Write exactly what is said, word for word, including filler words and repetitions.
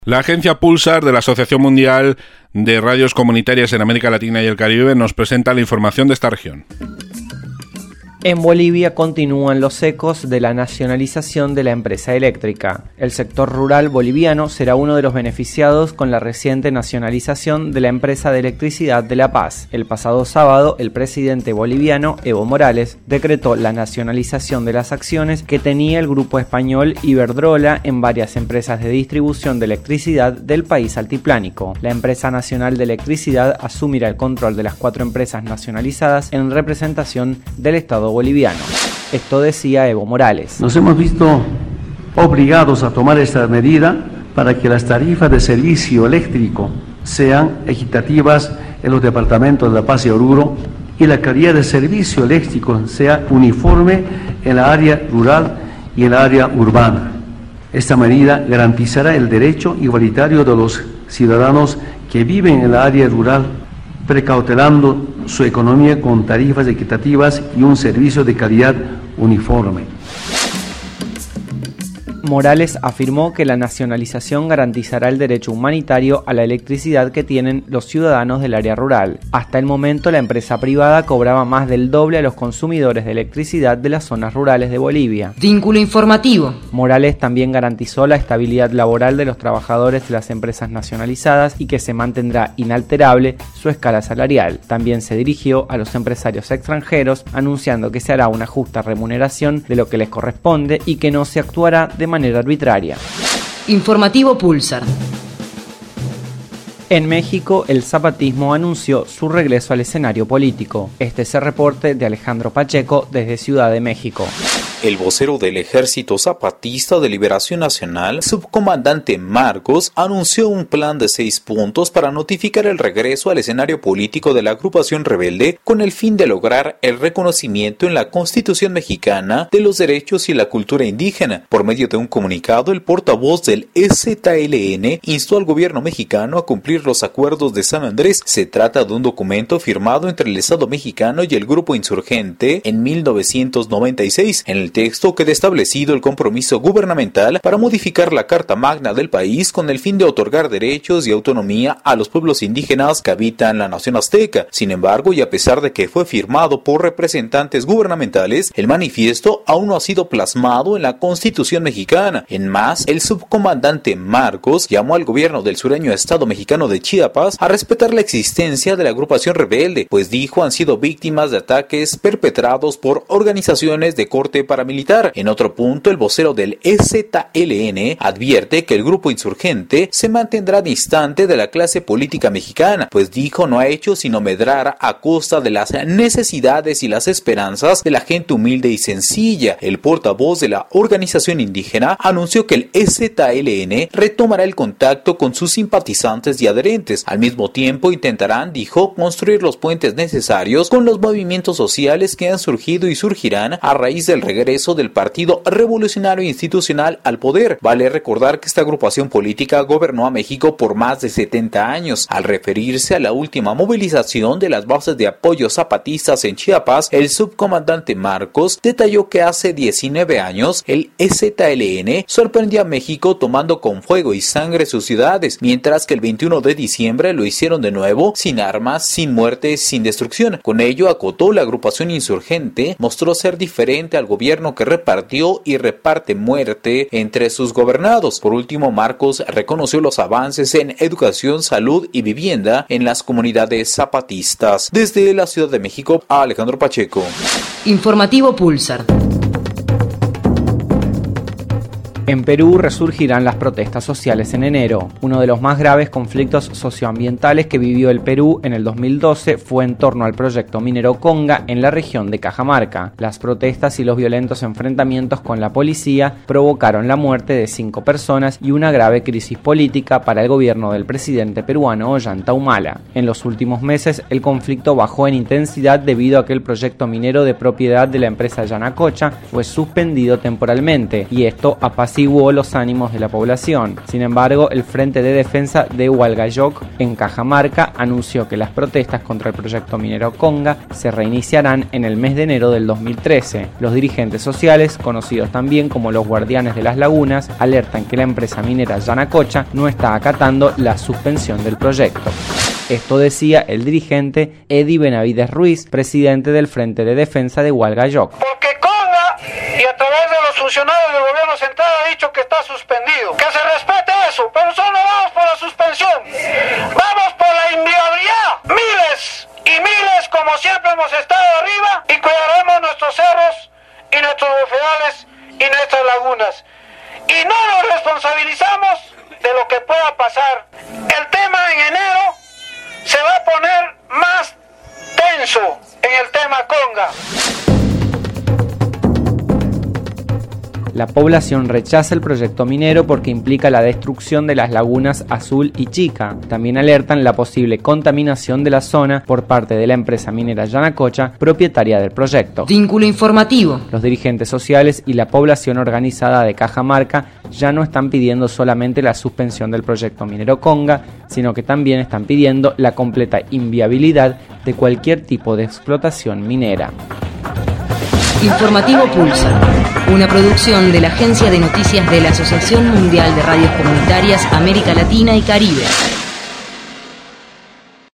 La agencia Pulsar de la Asociación Mundial de Radios Comunitarias en América Latina y el Caribe nos presenta la información de esta región. En Bolivia continúan los ecos de la nacionalización de la empresa eléctrica. El sector rural boliviano será uno de los beneficiados con la reciente nacionalización de la empresa de electricidad de La Paz. El pasado sábado, el presidente boliviano, Evo Morales, decretó la nacionalización de las acciones que tenía el grupo español Iberdrola en varias empresas de distribución de electricidad del país altiplánico. La empresa nacional de electricidad asumirá el control de las cuatro empresas nacionalizadas en representación del Estado boliviano. Esto decía Evo Morales. Nos hemos visto obligados a tomar esta medida para que las tarifas de servicio eléctrico sean equitativas en los departamentos de La Paz y Oruro y la calidad de servicio eléctrico sea uniforme en la área rural y en la área urbana. Esta medida garantizará el derecho igualitario de los ciudadanos que viven en la área rural, precautelando su economía con tarifas equitativas y un servicio de calidad uniforme. Morales afirmó que la nacionalización garantizará el derecho humanitario a la electricidad que tienen los ciudadanos del área rural. Hasta el momento, la empresa privada cobraba más del doble a los consumidores de electricidad de las zonas rurales de Bolivia. Vínculo informativo. Morales también garantizó la estabilidad laboral de los trabajadores de las empresas nacionalizadas y que se mantendrá inalterable su escala salarial. También se dirigió a los empresarios extranjeros, anunciando que se hará una justa remuneración de lo que les corresponde y que no se actuará de manera arbitraria. Informativo Pulsar. En México, el zapatismo anunció su regreso al escenario político. Este es el reporte de Alejandro Pacheco desde Ciudad de México. El vocero del Ejército Zapatista de Liberación Nacional, subcomandante Marcos, anunció un plan de seis puntos para notificar el regreso al escenario político de la agrupación rebelde con el fin de lograr el reconocimiento en la Constitución mexicana de los derechos y la cultura indígena. Por medio de un comunicado, el portavoz del E Z L N instó al gobierno mexicano a cumplir los acuerdos de San Andrés. Se trata de un documento firmado entre el Estado mexicano y el grupo insurgente en mil novecientos noventa y seis. En el texto queda establecido el compromiso gubernamental para modificar la Carta Magna del país con el fin de otorgar derechos y autonomía a los pueblos indígenas que habitan la nación azteca. Sin embargo, y a pesar de que fue firmado por representantes gubernamentales, el manifiesto aún no ha sido plasmado en la Constitución mexicana. En más, el subcomandante Marcos llamó al gobierno del sureño estado mexicano de Chiapas a respetar la existencia de la agrupación rebelde, pues dijo han sido víctimas de ataques perpetrados por organizaciones de corte paramilitar. En otro punto, el vocero del E Z L N advierte que el grupo insurgente se mantendrá distante de la clase política mexicana, pues dijo no ha hecho sino medrar a costa de las necesidades y las esperanzas de la gente humilde y sencilla. El portavoz de la organización indígena anunció que el E Z L N retomará el contacto con sus simpatizantes y adherentes. Al mismo tiempo, intentarán, dijo, construir los puentes necesarios con los movimientos sociales que han surgido y surgirán a raíz del regreso del Partido Revolucionario Institucional al poder. Vale recordar que esta agrupación política gobernó a México por más de setenta años. Al referirse a la última movilización de las bases de apoyo zapatistas en Chiapas, el subcomandante Marcos detalló que hace diecinueve años el E Z L N sorprendió a México tomando con fuego y sangre sus ciudades, mientras que el veintiuno de diciembre lo hicieron de nuevo, sin armas, sin muertes, sin destrucción. Con ello, acotó, la agrupación insurgente mostró ser diferente al gobierno que repartió y reparte muerte entre sus gobernados. Por último, Marcos reconoció los avances en educación, salud y vivienda en las comunidades zapatistas. Desde la Ciudad de México, Alejandro Pacheco. Informativo Pulsar. En Perú resurgirán las protestas sociales en enero. Uno de los más graves conflictos socioambientales que vivió el Perú en el dos mil doce fue en torno al proyecto minero Conga en la región de Cajamarca. Las protestas y los violentos enfrentamientos con la policía provocaron la muerte de cinco personas y una grave crisis política para el gobierno del presidente peruano Ollanta Humala. En los últimos meses, el conflicto bajó en intensidad debido a que el proyecto minero de propiedad de la empresa Yanacocha fue suspendido temporalmente, y esto apaciguó apaciguó los ánimos de la población. Sin embargo, el Frente de Defensa de Hualgayoc, en Cajamarca, anunció que las protestas contra el proyecto minero Conga se reiniciarán en el mes de enero del dos mil trece. Los dirigentes sociales, conocidos también como los guardianes de las lagunas, alertan que la empresa minera Yanacocha no está acatando la suspensión del proyecto. Esto decía el dirigente Eddie Benavides Ruiz, presidente del Frente de Defensa de Hualgayoc. Porque Conga, y a través de los funcionarios del gobierno central, ha dicho que está suspendido. Que se respete eso, pero nosotros no vamos por la suspensión, vamos por la inviabilidad. Miles y miles, como siempre hemos estado arriba, y cuidaremos nuestros cerros y nuestros bofedales y nuestras lagunas. Y no nos responsabilizamos de lo que pueda pasar. El tema en enero se va a poner más tenso en el tema Conga. La población rechaza el proyecto minero porque implica la destrucción de las lagunas Azul y Chica. También alertan la posible contaminación de la zona por parte de la empresa minera Yanacocha, propietaria del proyecto. Vínculo informativo. Los dirigentes sociales y la población organizada de Cajamarca ya no están pidiendo solamente la suspensión del proyecto minero Conga, sino que también están pidiendo la completa inviabilidad de cualquier tipo de explotación minera. Informativo Pulsar, una producción de la Agencia de Noticias de la Asociación Mundial de Radios Comunitarias América Latina y Caribe.